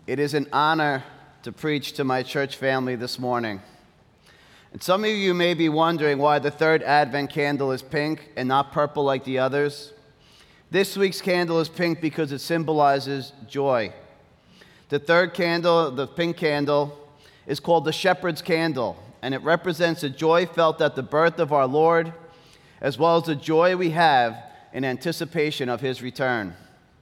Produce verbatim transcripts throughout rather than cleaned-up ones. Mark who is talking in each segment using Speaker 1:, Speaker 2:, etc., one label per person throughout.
Speaker 1: It is an honor to preach to my church family this morning. And some of you may be wondering why the third Advent candle is pink and not purple like the others. This week's candle is pink because it symbolizes joy. The third candle, the pink candle, is called the Shepherd's Candle, and it represents the joy felt at the birth of our Lord, as well as the joy we have in anticipation of His return.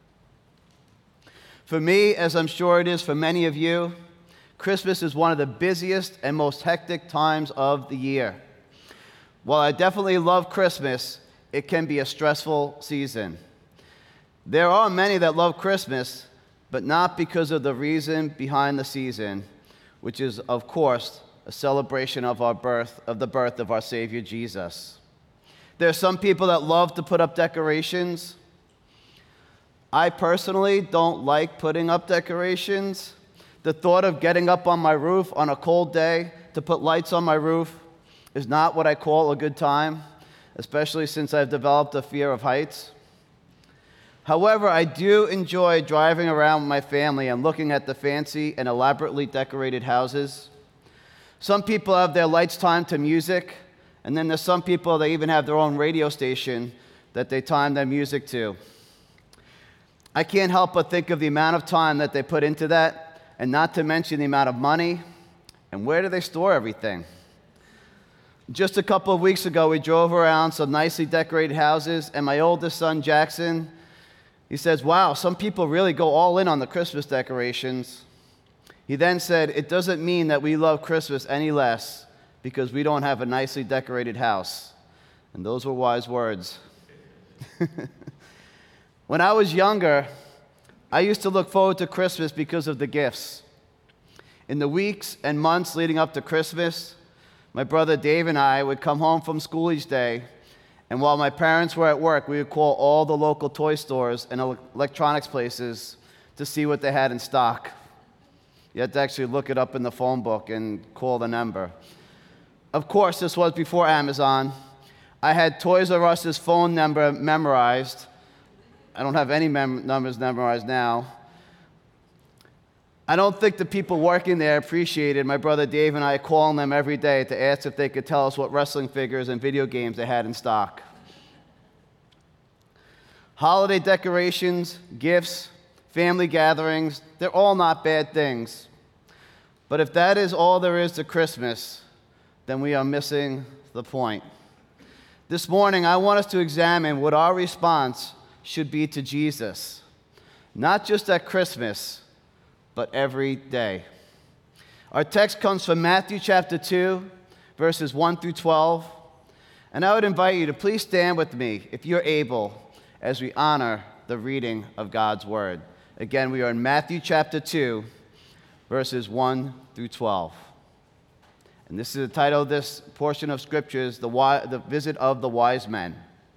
Speaker 1: For me, as I'm sure it is for many of you, Christmas is one of the busiest and most hectic times of the year. While I definitely love Christmas, it can be a stressful season. There are many that love Christmas, but not because of the reason behind the season, which is, of course, a celebration of our birth, of the birth of our Savior Jesus. There are some people that love to put up decorations. I personally don't like putting up decorations. The thought of getting up on my roof on a cold day to put lights on my roof is not what I call a good time, especially since I've developed a fear of heights. However, I do enjoy driving around with my family and looking at the fancy and elaborately decorated houses. Some people have their lights timed to music, and then there's some people that even have their own radio station that they time their music to. I can't help but think of the amount of time that they put into that, and not to mention the amount of money, and where do they store everything? Just a couple of weeks ago, we drove around some nicely decorated houses, and my oldest son, Jackson, he says, "Wow, some people really go all in on the Christmas decorations." He then said, "It doesn't mean that we love Christmas any less because we don't have a nicely decorated house." And those were wise words. When I was younger, I used to look forward to Christmas because of the gifts. In the weeks and months leading up to Christmas, my brother Dave and I would come home from school each day, and while my parents were at work, we would call all the local toy stores and electronics places to see what they had in stock. You had to actually look it up in the phone book and call the number. Of course, this was before Amazon. I had Toys R Us's phone number memorized. I don't have any mem- numbers memorized now. I don't think the people working there appreciated my brother Dave and I calling them every day to ask if they could tell us what wrestling figures and video games they had in stock. Holiday decorations, gifts, family gatherings, they're all not bad things. But if that is all there is to Christmas, then we are missing the point. This morning, I want us to examine what our response should be to Jesus, not just at Christmas, but every day. Our text comes from Matthew chapter two, verses one through twelve, and I would invite you to please stand with me, if you're able, as we honor the reading of God's Word. Again, we are in Matthew chapter two, verses one through twelve. And this is the title of this portion of Scripture, is the, wi- the Visit of the Wise Men.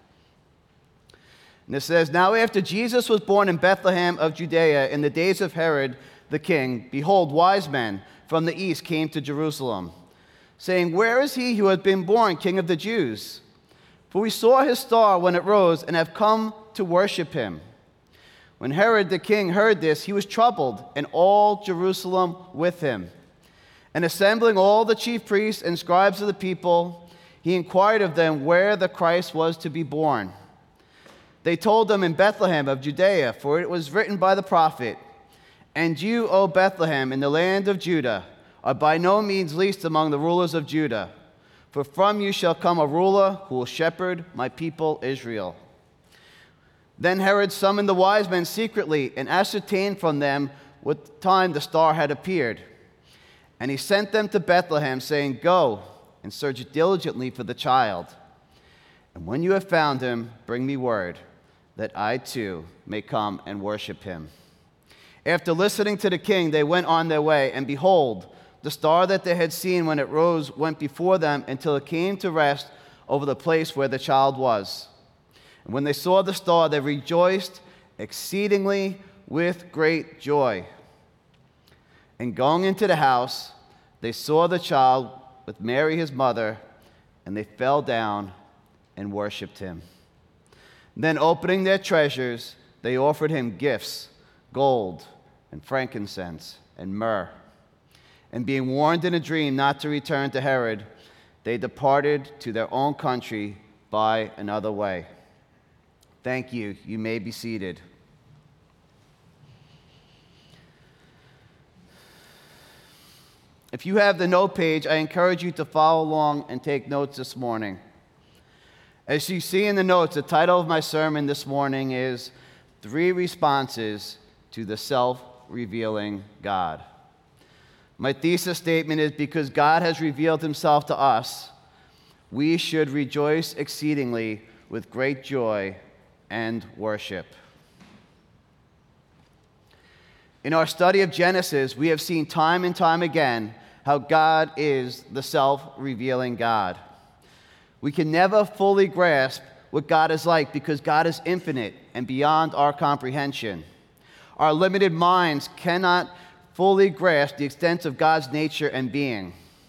Speaker 1: And it says, "Now after Jesus was born in Bethlehem of Judea in the days of Herod the king, behold, wise men from the east came to Jerusalem, saying, 'Where is he who has been born King of the Jews? For we saw his star when it rose and have come to worship him.' When Herod the king heard this, he was troubled, and all Jerusalem with him. And assembling all the chief priests and scribes of the people, he inquired of them where the Christ was to be born. They told him, 'In Bethlehem of Judea, for it was written by the prophet, And you, O Bethlehem, in the land of Judah, are by no means least among the rulers of Judah. For from you shall come a ruler who will shepherd my people Israel.' Then Herod summoned the wise men secretly and ascertained from them what time the star had appeared. And he sent them to Bethlehem, saying, 'Go and search diligently for the child. And when you have found him, bring me word, that I too may come and worship him.' After listening to the king, they went on their way, and behold, the star that they had seen when it rose went before them until it came to rest over the place where the child was. And when they saw the star, they rejoiced exceedingly with great joy. And going into the house, they saw the child with Mary his mother, and they fell down and worshipped him. Then opening their treasures, they offered him gifts, gold and frankincense and myrrh. And being warned in a dream not to return to Herod, they departed to their own country by another way. Thank you. You may be seated. If you have the note page, I encourage you to follow along and take notes this morning. As you see in the notes, the title of my sermon this morning is Three Responses to the Self-Revealing God. My thesis statement is because God has revealed himself to us, we should rejoice exceedingly with great joy and worship. In our study of Genesis, we have seen time and time again how God is the self-revealing God. We can never fully grasp what God is like because God is infinite and beyond our comprehension. Our limited minds cannot fully grasp the extent of God's nature and being.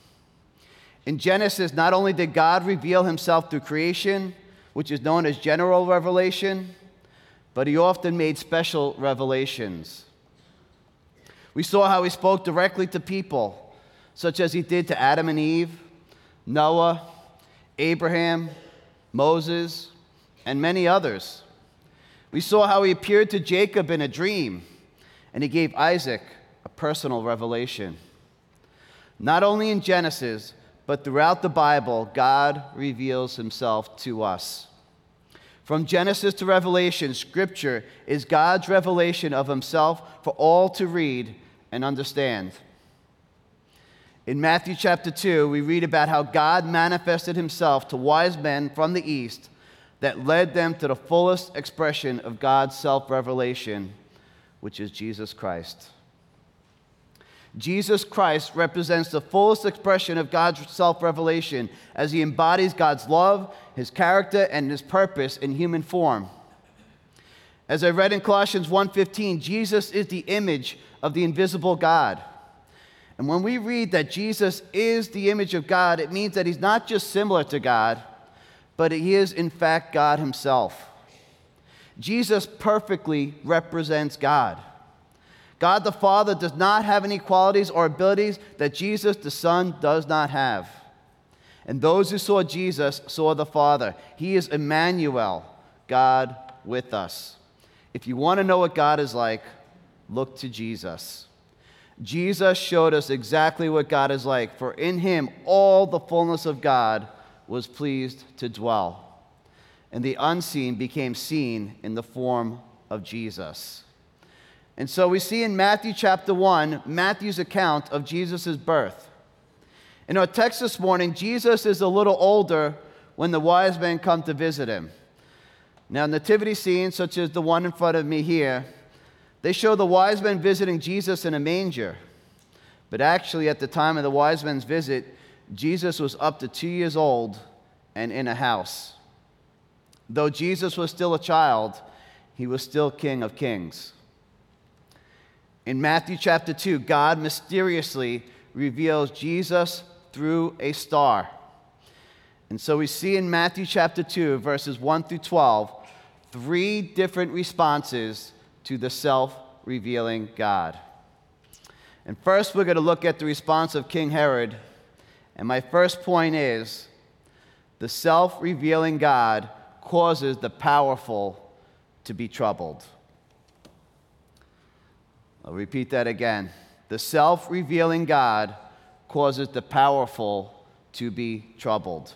Speaker 1: In Genesis, not only did God reveal himself through creation, which is known as general revelation, but he often made special revelations. We saw how he spoke directly to people, such as he did to Adam and Eve, Noah, Abraham, Moses, and many others. We saw how he appeared to Jacob in a dream, and he gave Isaac a personal revelation. Not only in Genesis, but throughout the Bible, God reveals himself to us. From Genesis to Revelation, Scripture is God's revelation of himself for all to read and understand. In Matthew chapter two, we read about how God manifested himself to wise men from the East that led them to the fullest expression of God's self-revelation, which is Jesus Christ. Jesus Christ represents the fullest expression of God's self-revelation as he embodies God's love, his character, and his purpose in human form. As I read in Colossians one fifteen, Jesus is the image of the invisible God. And when we read that Jesus is the image of God, it means that he's not just similar to God, but he is in fact God himself. Jesus perfectly represents God. God the Father does not have any qualities or abilities that Jesus the Son does not have. And those who saw Jesus saw the Father. He is Emmanuel, God with us. If you want to know what God is like, look to Jesus. Jesus showed us exactly what God is like, for in him all the fullness of God was pleased to dwell. And the unseen became seen in the form of Jesus. And so we see in Matthew chapter one, Matthew's account of Jesus' birth. In our text this morning, Jesus is a little older when the wise men come to visit him. Now, nativity scenes, such as the one in front of me here, they show the wise men visiting Jesus in a manger. But actually, at the time of the wise men's visit, Jesus was up to two years old and in a house. Though Jesus was still a child, he was still King of Kings. In Matthew chapter two, God mysteriously reveals Jesus through a star. And so we see in Matthew chapter two, verses one through twelve, three different responses to the self-revealing God. And first, we're going to look at the response of King Herod. And my first point is, the self-revealing God causes the powerful to be troubled. I'll repeat that again. The self-revealing God causes the powerful to be troubled.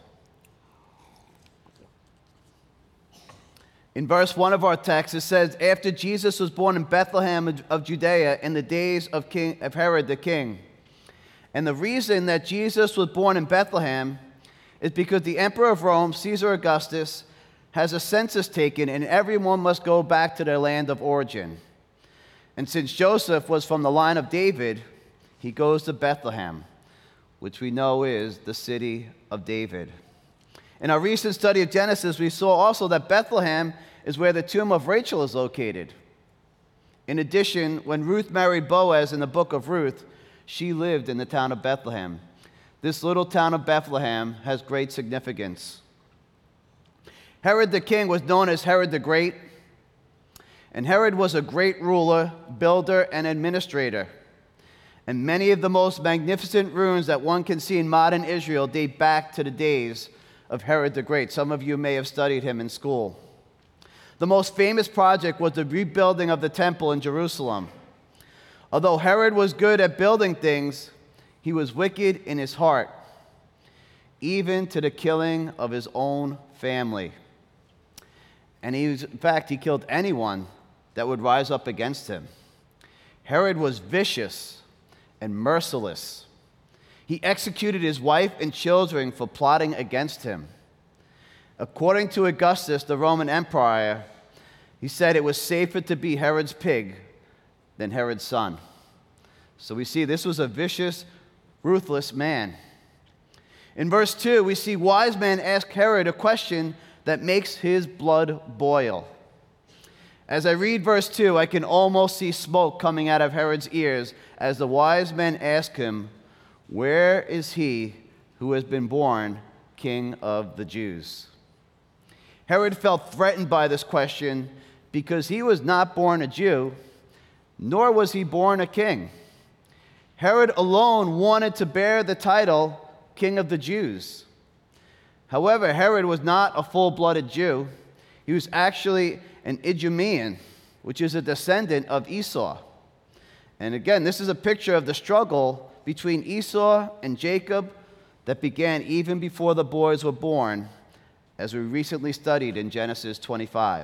Speaker 1: In verse one of our text, it says, after Jesus was born in Bethlehem of Judea in the days of, King, of Herod the king. And the reason that Jesus was born in Bethlehem is because the emperor of Rome, Caesar Augustus, has a census taken and everyone must go back to their land of origin. And since Joseph was from the line of David, he goes to Bethlehem, which we know is the city of David. In our recent study of Genesis, we saw also that Bethlehem is where the tomb of Rachel is located. In addition, when Ruth married Boaz in the book of Ruth, she lived in the town of Bethlehem. This little town of Bethlehem has great significance. Herod the king was known as Herod the Great, And Herod was a great ruler, builder, and administrator. And many of the most magnificent ruins that one can see in modern Israel date back to the days of Herod the Great. Some of you may have studied him in school. The most famous project was the rebuilding of the temple in Jerusalem. Although Herod was good at building things, he was wicked in his heart, even to the killing of his own family. And he was, in fact, he killed anyone that would rise up against him. Herod was vicious and merciless. He executed his wife and children for plotting against him. According to Augustus, the Roman Emperor, he said it was safer to be Herod's pig than Herod's son. So we see this was a vicious, ruthless man. In verse two, we see wise men ask Herod a question that makes his blood boil. As I read verse two, I can almost see smoke coming out of Herod's ears as the wise men ask him, "Where is he who has been born King of the Jews?" Herod felt threatened by this question because he was not born a Jew, nor was he born a king. Herod alone wanted to bear the title King of the Jews. However, Herod was not a full-blooded Jew. He was actually an Idumean, which is a descendant of Esau. And again, this is a picture of the struggle between Esau and Jacob that began even before the boys were born, as we recently studied in Genesis twenty-five.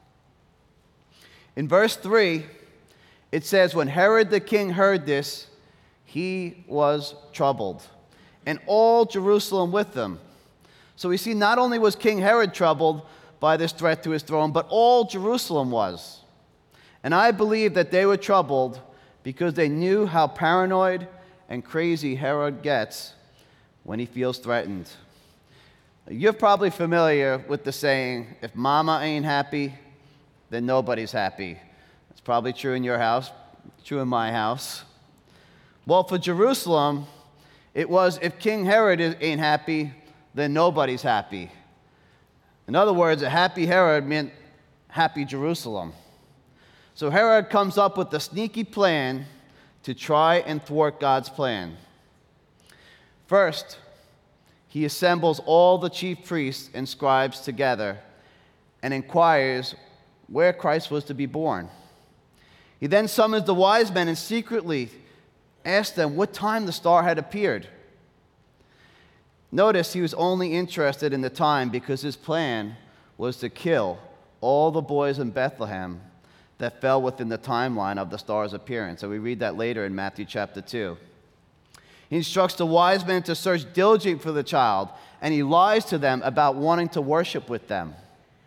Speaker 1: In verse three, it says, "When Herod the king heard this, he was troubled, and all Jerusalem with him." So we see not only was King Herod troubled by this threat to his throne, but all Jerusalem was. And I believe that they were troubled because they knew how paranoid and crazy Herod gets when he feels threatened. You're probably familiar with the saying, "If mama ain't happy, then nobody's happy." It's probably true in your house, true in my house. Well, for Jerusalem, it was, if King Herod ain't happy, then nobody's happy. In other words, a happy Herod meant happy Jerusalem. So Herod comes up with a sneaky plan to try and thwart God's plan. First, he assembles all the chief priests and scribes together and inquires where Christ was to be born. He then summons the wise men and secretly asks them what time the star had appeared. Notice he was only interested in the time because his plan was to kill all the boys in Bethlehem that fell within the timeline of the star's appearance. So we read that later in Matthew chapter two. He instructs the wise men to search diligently for the child, and he lies to them about wanting to worship with them.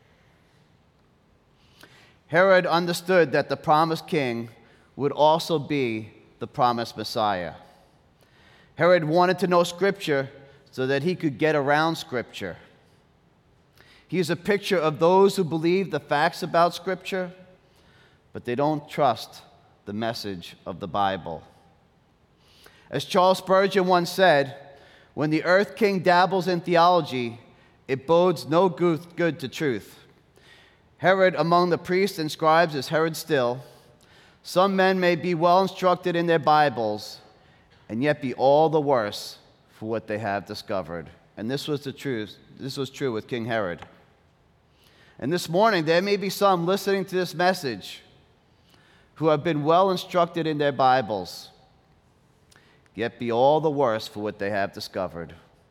Speaker 1: Herod understood that the promised king would also be the promised Messiah. Herod wanted to know Scripture so that he could get around Scripture. He is a picture of those who believe the facts about Scripture, but they don't trust the message of the Bible. As Charles Spurgeon once said, "When the earth king dabbles in theology, it bodes no good to truth." Herod among the priests and scribes is Herod still. Some men may be well instructed in their Bibles and yet be all the worse for what they have discovered. And this was the truth. This was true with King Herod. And this morning, there may be some listening to this message who have been well instructed in their Bibles, yet be all the worse for what they have discovered.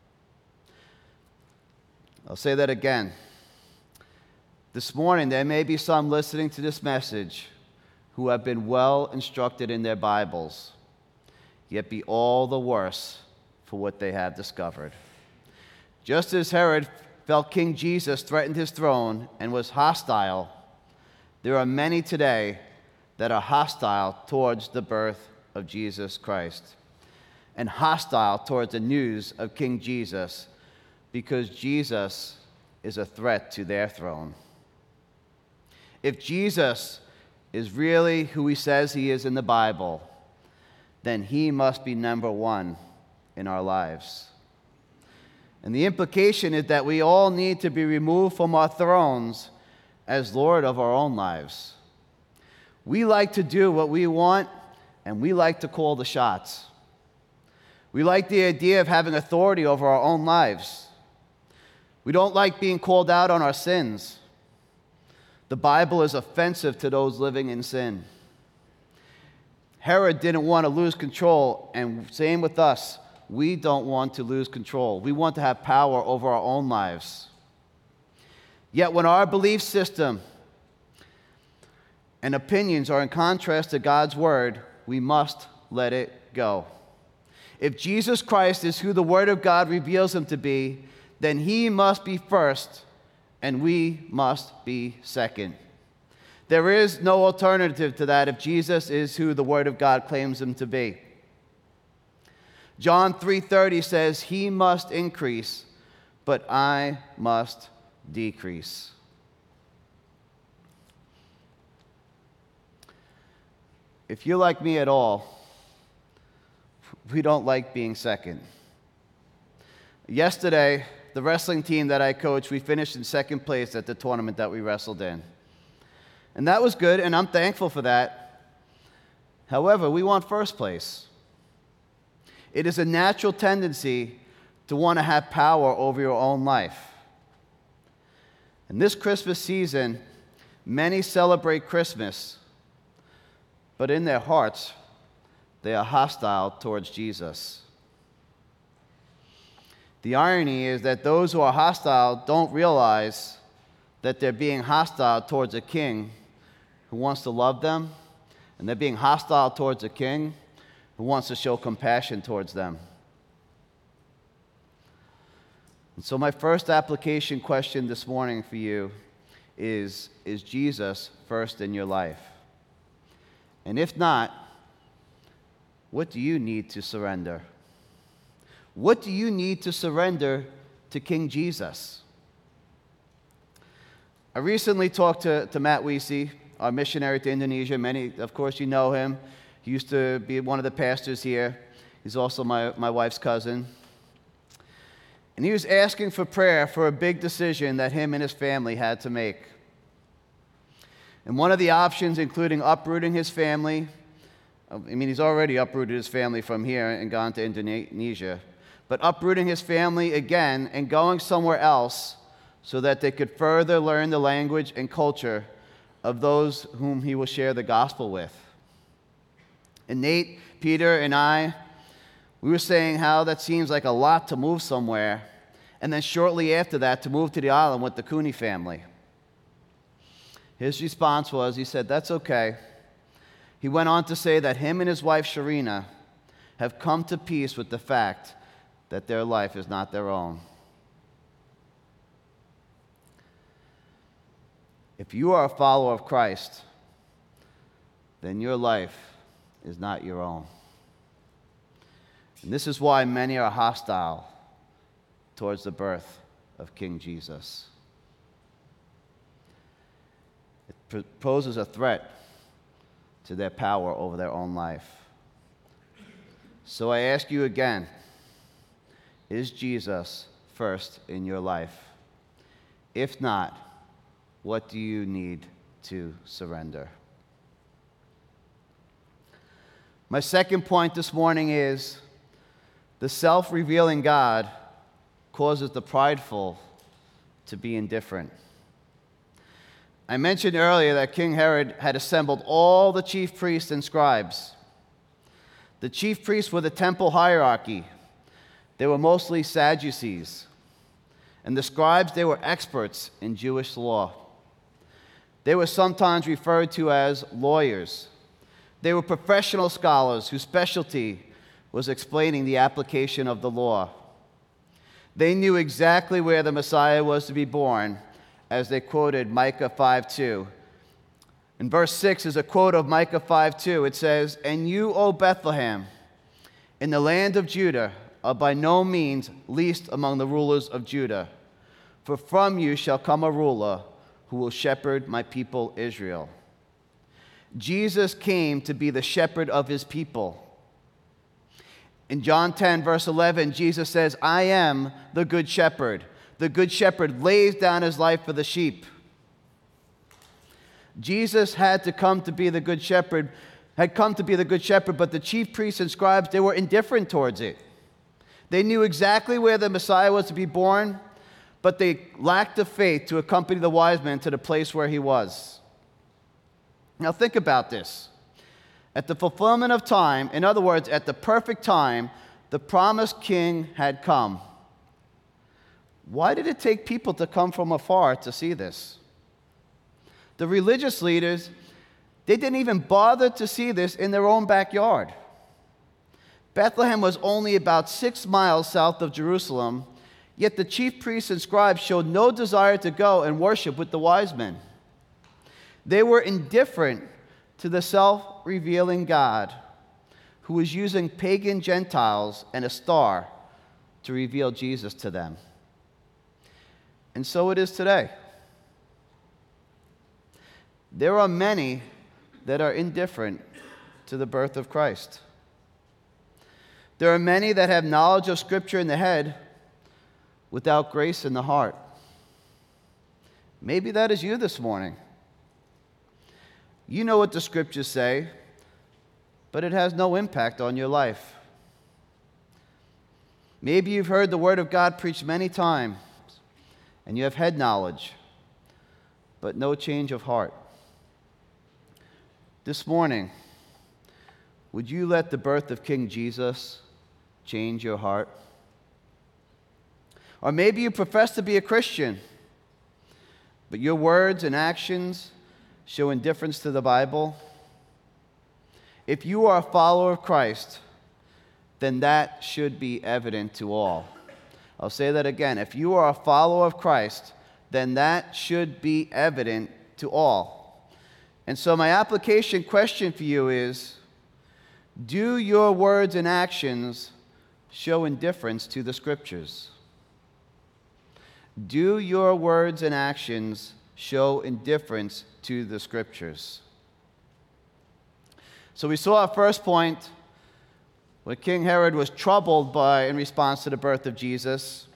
Speaker 1: I'll say that again. This morning, there may be some listening to this message who have been well instructed in their Bibles, yet be all the worse for what they have discovered. Just as Herod felt King Jesus threatened his throne and was hostile, there are many today that are hostile towards the birth of Jesus Christ and hostile towards the news of King Jesus because Jesus is a threat to their throne. If Jesus is really who he says he is in the Bible, then he must be number one in our lives. And the implication is that we all need to be removed from our thrones as Lord of our own lives. We like to do what we want, and we like to call the shots. We like the idea of having authority over our own lives. We don't like being called out on our sins. The Bible is offensive to those living in sin. Herod didn't want to lose control, and same with us. We don't want to lose control. We want to have power over our own lives. Yet when our belief system and opinions are in contrast to God's word, we must let it go. If Jesus Christ is who the Word of God reveals him to be, then he must be first, and we must be second. There is no alternative to that if Jesus is who the Word of God claims him to be. John three thirty says, "He must increase, but I must decrease." If you're like me at all, we don't like being second. Yesterday, the wrestling team that I coached, we finished in second place at the tournament that we wrestled in. And that was good, and I'm thankful for that. However, we want first place. It is a natural tendency to want to have power over your own life. In this Christmas season, many celebrate Christmas, but in their hearts, they are hostile towards Jesus. The irony is that those who are hostile don't realize that they're being hostile towards a king who wants to love them, and they're being hostile towards a king who wants to show compassion towards them. And so my first application question this morning for you is, is Jesus first in your life? And if not, what do you need to surrender? What do you need to surrender to King Jesus? I recently talked to, to Matt Weesey, our missionary to Indonesia. Many, of course, you know him. He used to be one of the pastors here. He's also my, my wife's cousin. And he was asking for prayer for a big decision that him and his family had to make. And one of the options, including uprooting his family, I mean, he's already uprooted his family from here and gone to Indonesia, but uprooting his family again and going somewhere else so that they could further learn the language and culture of those whom he will share the gospel with. And Nate, Peter, and I, we were saying how that seems like a lot to move somewhere, and then shortly after that to move to the island with the Cooney family. His response was, he said, "That's okay." He went on to say that him and his wife, Sharina, have come to peace with the fact that their life is not their own. If you are a follower of Christ, then your life is not your own. And this is why many are hostile towards the birth of King Jesus. It poses a threat to their power over their own life. So I ask you again, is Jesus first in your life? If not, what do you need to surrender? My second point this morning is the self-revealing God causes the prideful to be indifferent. I mentioned earlier that King Herod had assembled all the chief priests and scribes. The chief priests were the temple hierarchy. They were mostly Sadducees. And the scribes, they were experts in Jewish law. They were sometimes referred to as lawyers. They were professional scholars whose specialty was explaining the application of the law. They knew exactly where the Messiah was to be born, as they quoted Micah five two. In verse six is a quote of Micah five two. It says, "And you, O Bethlehem, in the land of Judah, are by no means least among the rulers of Judah. For from you shall come a ruler who will shepherd my people Israel." Jesus came to be the shepherd of his people. In John ten, verse eleven, Jesus says, "I am the good shepherd. The good shepherd lays down his life for the sheep." Jesus had to come to be the good shepherd, had come to be the good shepherd, but the chief priests and scribes, they were indifferent towards it. They knew exactly where the Messiah was to be born, but they lacked the faith to accompany the wise men to the place where he was. Now think about this. At the fulfillment of time, in other words, at the perfect time, the promised king had come. Why did it take people to come from afar to see this? The religious leaders, they didn't even bother to see this in their own backyard. Bethlehem was only about six miles south of Jerusalem, yet the chief priests and scribes showed no desire to go and worship with the wise men. They were indifferent to the self-revealing God who was using pagan Gentiles and a star to reveal Jesus to them. And so it is today. There are many that are indifferent to the birth of Christ. There are many that have knowledge of Scripture in the head without grace in the heart. Maybe that is you this morning. You know what the Scriptures say, but it has no impact on your life. Maybe you've heard the Word of God preached many times, and you have head knowledge, but no change of heart. This morning, would you let the birth of King Jesus change your heart? Or maybe you profess to be a Christian, but your words and actions show indifference to the Bible. If you are a follower of Christ, then that should be evident to all. I'll say that again. If you are a follower of Christ, then that should be evident to all. And so my application question for you is, do your words and actions show indifference to the Scriptures? Do your words and actions show indifference to the Scriptures? So we saw our first point, when King Herod was troubled by, in response to the birth of Jesus.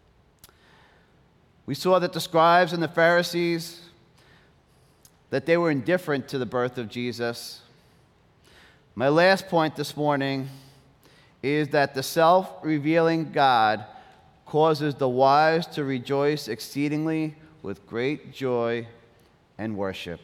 Speaker 1: We saw that the scribes and the Pharisees, that they were indifferent to the birth of Jesus. My last point this morning is that the self-revealing God causes the wise to rejoice exceedingly with great joy and worship.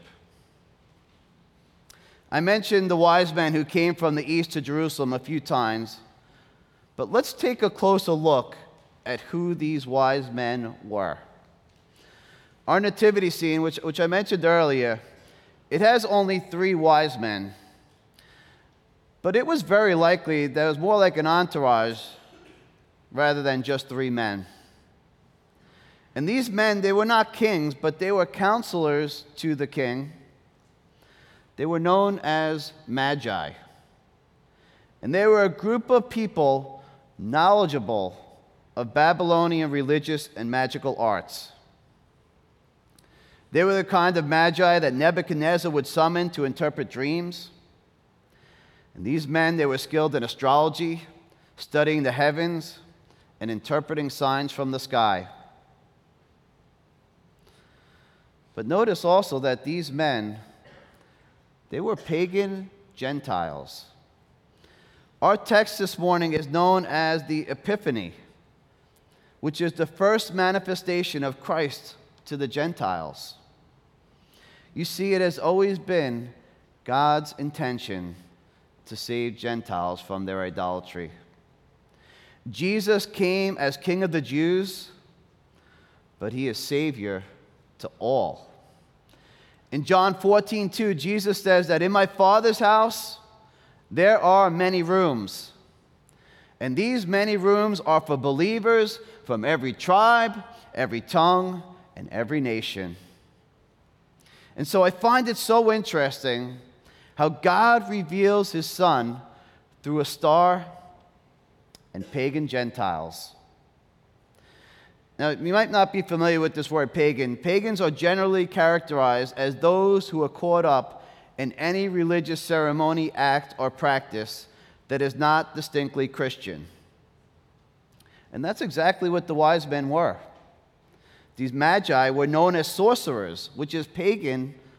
Speaker 1: I mentioned the wise men who came from the east to Jerusalem a few times, but let's take a closer look at who these wise men were. Our nativity scene, which, which I mentioned earlier, it has only three wise men, but it was very likely that it was more like an entourage rather than just three men. And these men, they were not kings, but they were counselors to the king. They were known as Magi. And they were a group of people knowledgeable of Babylonian religious and magical arts. They were the kind of Magi that Nebuchadnezzar would summon to interpret dreams. And these men, they were skilled in astrology, studying the heavens, and interpreting signs from the sky. But notice also that these men, they were pagan Gentiles. Our text this morning is known as the Epiphany, which is the first manifestation of Christ to the Gentiles. You see, it has always been God's intention to save Gentiles from their idolatry. Jesus came as King of the Jews, but he is Savior to all. In John fourteen two, Jesus says that in my Father's house there are many rooms. And these many rooms are for believers from every tribe, every tongue, and every nation. And so I find it so interesting how God reveals his Son through a star and pagan Gentiles. Now, you might not be familiar with this word pagan. Pagans are generally characterized as those who are caught up in any religious ceremony, act, or practice that is not distinctly Christian. And that's exactly what the wise men were. These magi were known as sorcerers, which is pagan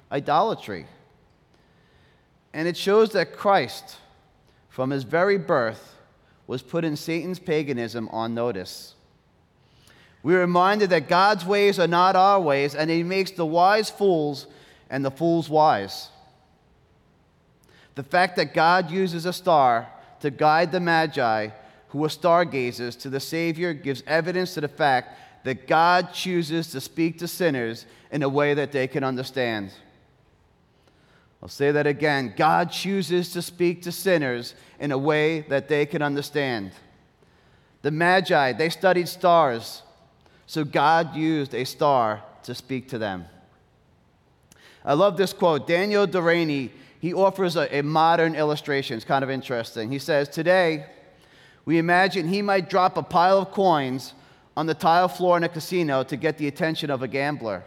Speaker 1: idolatry. And it shows that Christ, from his very birth, was putting Satan's paganism on notice. We're reminded that God's ways are not our ways, and he makes the wise fools and the fools wise. The fact that God uses a star to guide the Magi, who were stargazers, to the Savior gives evidence to the fact that God chooses to speak to sinners in a way that they can understand. I'll say that again. God chooses to speak to sinners in a way that they can understand. The Magi, they studied stars, so God used a star to speak to them. I love this quote. Daniel Delaney, he offers a, a modern illustration. It's kind of interesting. He says, today, we imagine he might drop a pile of coins on the tile floor in a casino to get the attention of a gambler.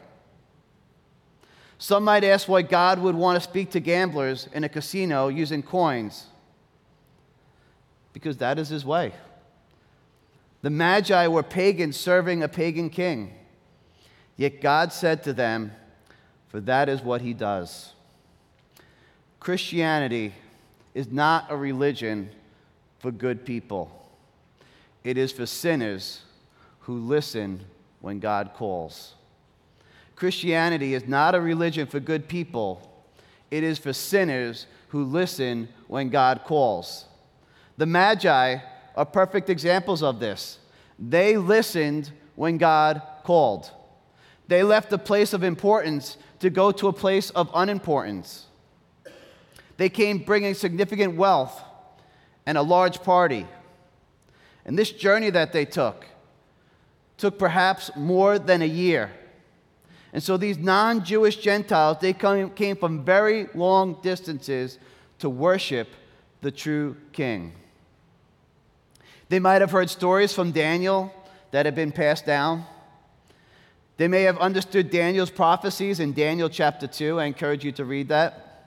Speaker 1: Some might ask why God would want to speak to gamblers in a casino using coins. Because that is his way. The Magi were pagans serving a pagan king. Yet God said to them, for that is what he does. Christianity is not a religion for good people. It is for sinners who listen when God calls. Christianity is not a religion for good people. It is for sinners who listen when God calls. The Magi are perfect examples of this. They listened when God called. They left a place of importance to go to a place of unimportance. They came bringing significant wealth and a large party. And this journey that they took took perhaps more than a year. And so these non-Jewish Gentiles, they came from very long distances to worship the true king. They might have heard stories from Daniel that had been passed down. They may have understood Daniel's prophecies in Daniel chapter two. I encourage you to read that.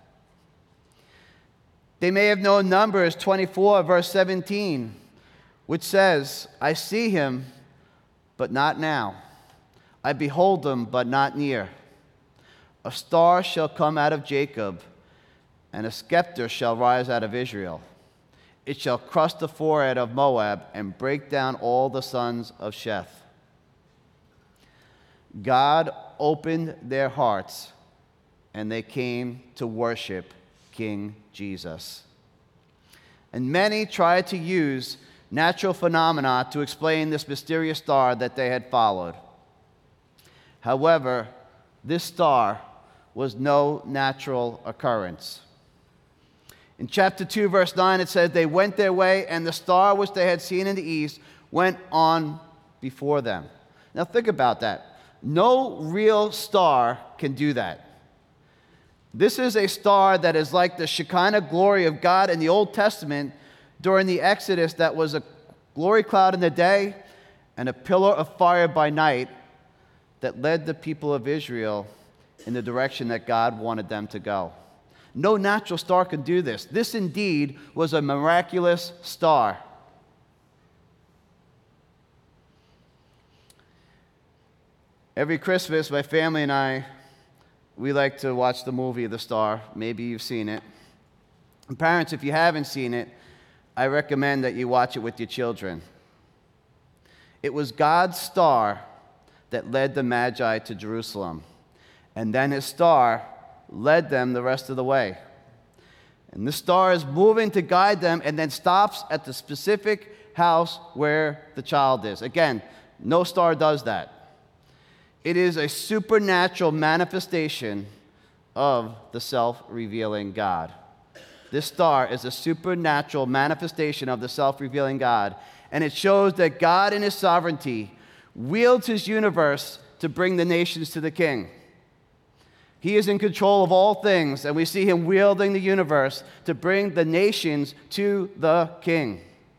Speaker 1: They may have known Numbers twenty-four, verse seventeen, which says, I see him, but not now. I behold him, but not near. A star shall come out of Jacob, and a scepter shall rise out of Israel. It shall crush the forehead of Moab and break down all the sons of Sheth. God opened their hearts, and they came to worship King Jesus. And many tried to use natural phenomena to explain this mysterious star that they had followed. However, this star was no natural occurrence. In chapter two, verse nine, it says, they went their way, and the star which they had seen in the east went on before them. Now think about that. No real star can do that. This is a star that is like the Shekinah glory of God in the Old Testament during the Exodus, that was a glory cloud in the day and a pillar of fire by night that led the people of Israel in the direction that God wanted them to go. No natural star can do this. This indeed was a miraculous star. Every Christmas, my family and I, we like to watch the movie The Star. Maybe you've seen it. And parents, if you haven't seen it, I recommend that you watch it with your children. It was God's star that led the Magi to Jerusalem. And then his star led them the rest of the way. And this star is moving to guide them and then stops at the specific house where the child is. Again, no star does that. It is a supernatural manifestation of the self-revealing God. This star is a supernatural manifestation of the self-revealing God, and it shows that God in his sovereignty wields his universe to bring the nations to the king. He is in control of all things, and we see him wielding the universe to bring the nations to the king.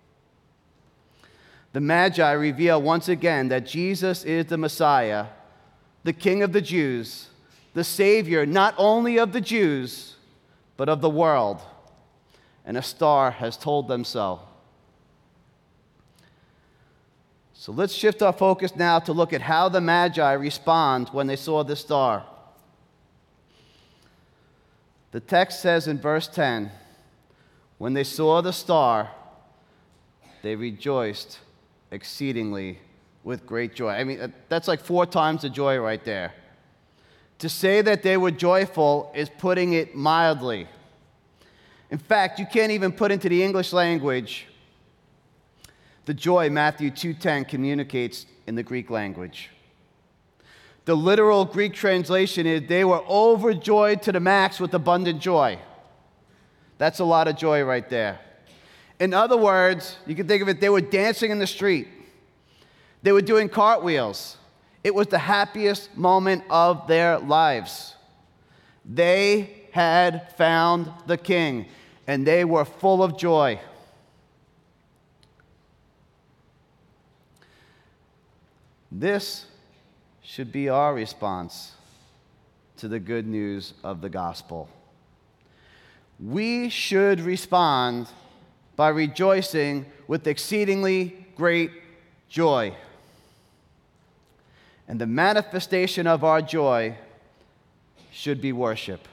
Speaker 1: The Magi reveal once again that Jesus is the Messiah, the King of the Jews, the Savior not only of the Jews, but of the world. And a star has told them so. So let's shift our focus now to look at how the Magi respond when they saw this star. The text says in verse ten, when they saw the star, they rejoiced exceedingly with great joy. I mean, that's like four times the joy right there. To say that they were joyful is putting it mildly. In fact, you can't even put into the English language the joy Matthew two ten communicates in the Greek language. The literal Greek translation is, they were overjoyed to the max with abundant joy. That's a lot of joy right there. In other words, you can think of it, they were dancing in the street. They were doing cartwheels. It was the happiest moment of their lives. They had found the King, and they were full of joy. This should be our response to the good news of the gospel. We should respond by rejoicing with exceedingly great joy. And the manifestation of our joy should be worship.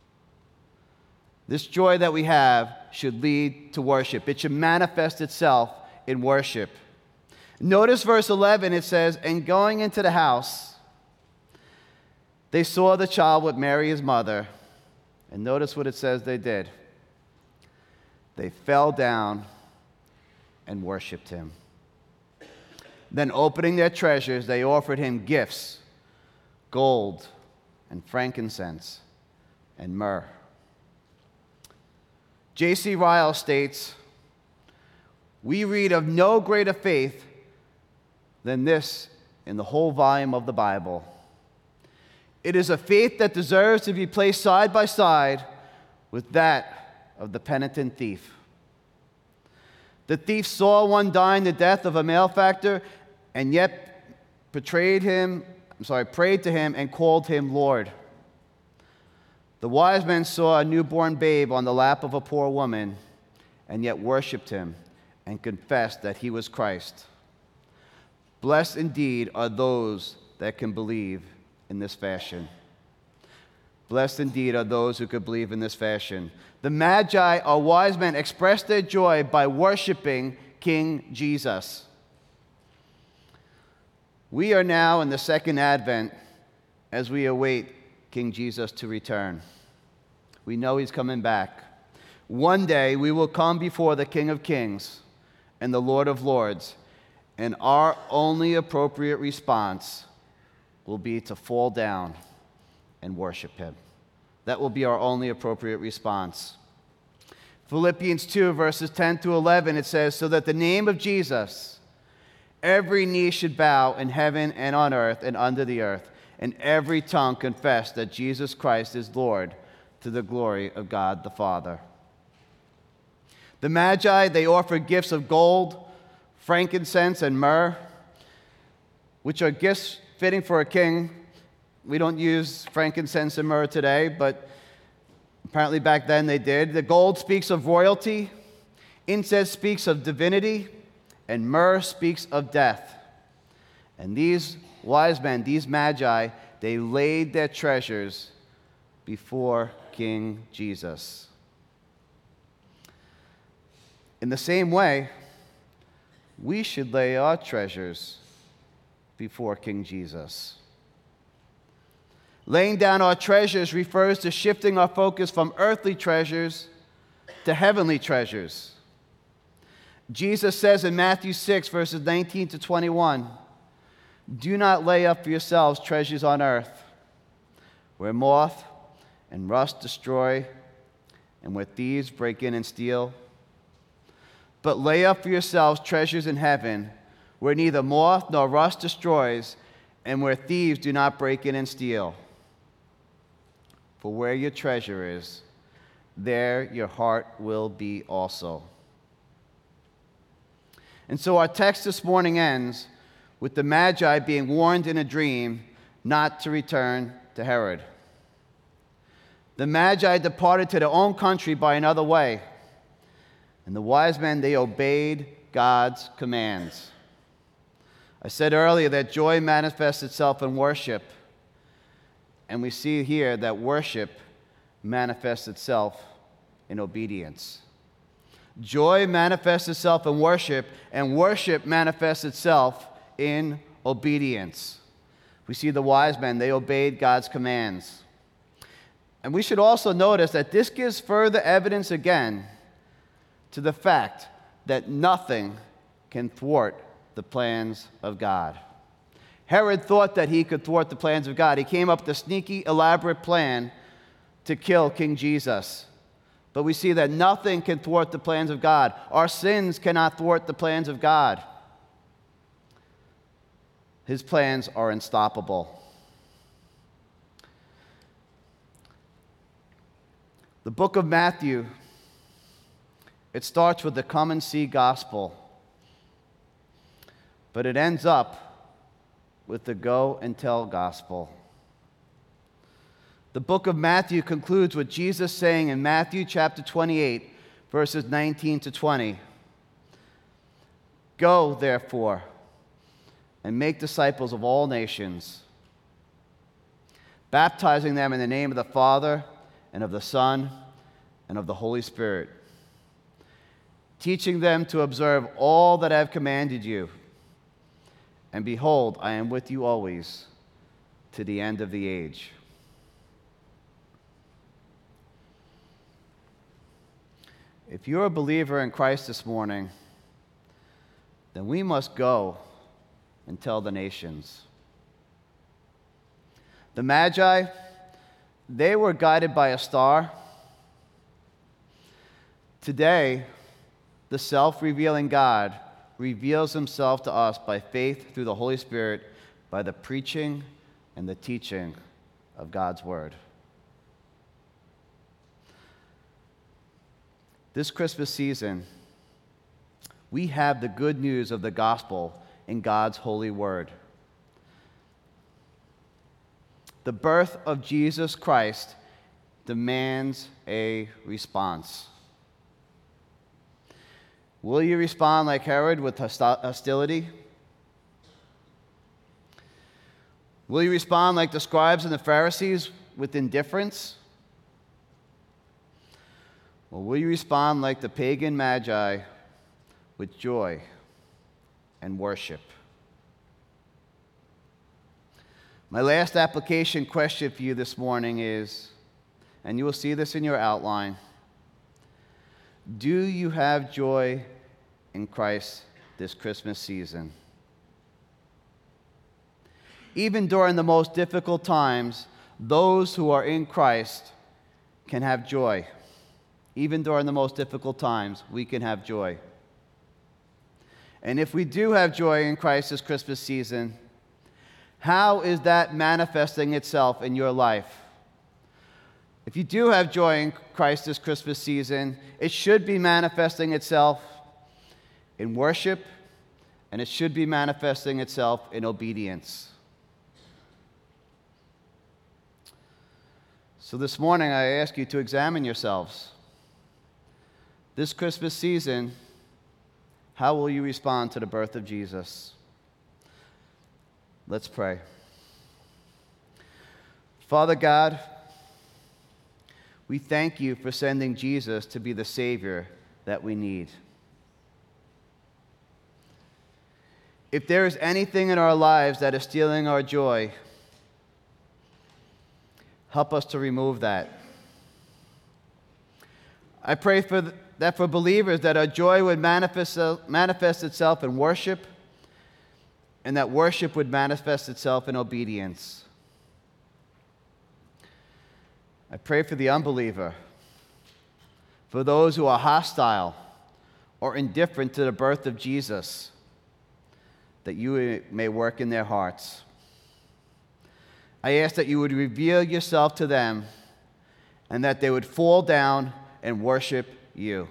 Speaker 1: This joy that we have should lead to worship. It should manifest itself in worship. Notice verse eleven, it says, and going into the house, they saw the child with Mary his mother. And notice what it says they did. They fell down and worshiped him. Then opening their treasures, they offered him gifts, gold and frankincense and myrrh. J C Ryle states, we read of no greater faith than this in the whole volume of the Bible. It is a faith that deserves to be placed side by side with that of the penitent thief. The thief saw one dying the death of a malefactor, and yet betrayed him, I'm sorry, prayed to him and called him Lord. The wise men saw a newborn babe on the lap of a poor woman, and yet worshiped him and confessed that he was Christ. Blessed indeed are those that can believe in this fashion. Blessed indeed are those who could believe in this fashion. The Magi, or wise men, expressed their joy by worshiping King Jesus. We are now in the second advent as we await King Jesus to return. We know he's coming back. One day we will come before the King of Kings and the Lord of Lords, and our only appropriate response will be to fall down and worship him. That will be our only appropriate response. Philippians two, verses ten to eleven, it says, so that the name of Jesus, every knee should bow in heaven and on earth and under the earth, and every tongue confess that Jesus Christ is Lord, to the glory of God the Father. The Magi, they offered gifts of gold, frankincense, and myrrh, which are gifts fitting for a king. We don't use frankincense and myrrh today, but apparently back then they did. The gold speaks of royalty, incense speaks of divinity, and myrrh speaks of death. And these wise men, these Magi, they laid their treasures before King Jesus. In the same way, we should lay our treasures before King Jesus. Laying down our treasures refers to shifting our focus from earthly treasures to heavenly treasures. Jesus says in Matthew six, verses nineteen to twenty-one, do not lay up for yourselves treasures on earth, where moth and rust destroy, and where thieves break in and steal. But lay up for yourselves treasures in heaven, where neither moth nor rust destroys, and where thieves do not break in and steal. For where your treasure is, there your heart will be also. And so our text this morning ends with the Magi being warned in a dream not to return to Herod. The Magi departed to their own country by another way, and the wise men, they obeyed God's commands. I said earlier that joy manifests itself in worship, and we see here that worship manifests itself in obedience. Joy manifests itself in worship, and worship manifests itself in obedience. We see the wise men, they obeyed God's commands. And we should also notice that this gives further evidence again to the fact that nothing can thwart the plans of God. Herod thought that he could thwart the plans of God. He came up with a sneaky, elaborate plan to kill King Jesus. But we see that nothing can thwart the plans of God. Our sins cannot thwart the plans of God. His plans are unstoppable. The book of Matthew, it starts with the come and see gospel, but it ends up with the go and tell gospel. The book of Matthew concludes with Jesus saying in Matthew chapter twenty-eight, verses nineteen to twenty, "Go, therefore, and make disciples of all nations, baptizing them in the name of the Father and of the Son and of the Holy Spirit, teaching them to observe all that I have commanded you. And behold, I am with you always to the end of the age." If you're a believer in Christ this morning, then we must go and tell the nations. The Magi, they were guided by a star. Today, the self-revealing God reveals himself to us by faith through the Holy Spirit, by the preaching and the teaching of God's Word. This Christmas season, we have the good news of the gospel in God's holy word. The birth of Jesus Christ demands a response. Will you respond like Herod with hostility? Will you respond like the scribes and the Pharisees with indifference? Or will you respond like the pagan Magi with joy and worship? My last application question for you this morning is, and you will see this in your outline, do you have joy in Christ this Christmas season? Even during the most difficult times, those who are in Christ can have joy. Even during the most difficult times, we can have joy. And if we do have joy in Christ this Christmas season, how is that manifesting itself in your life? If you do have joy in Christ this Christmas season, it should be manifesting itself in worship, and it should be manifesting itself in obedience. So this morning, I ask you to examine yourselves. This Christmas season, how will you respond to the birth of Jesus? Let's pray. Father God, we thank you for sending Jesus to be the Savior that we need. If there is anything in our lives that is stealing our joy, help us to remove that. I pray for th- that for believers, that our joy would manifest, uh, manifest itself in worship, and that worship would manifest itself in obedience. I pray for the unbeliever, for those who are hostile or indifferent to the birth of Jesus, that you may work in their hearts. I ask that you would reveal yourself to them, and that they would fall down and worship you.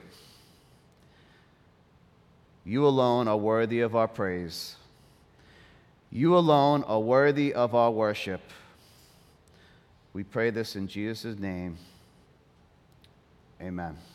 Speaker 1: You alone are worthy of our praise. You alone are worthy of our worship. We pray this in Jesus' name. Amen.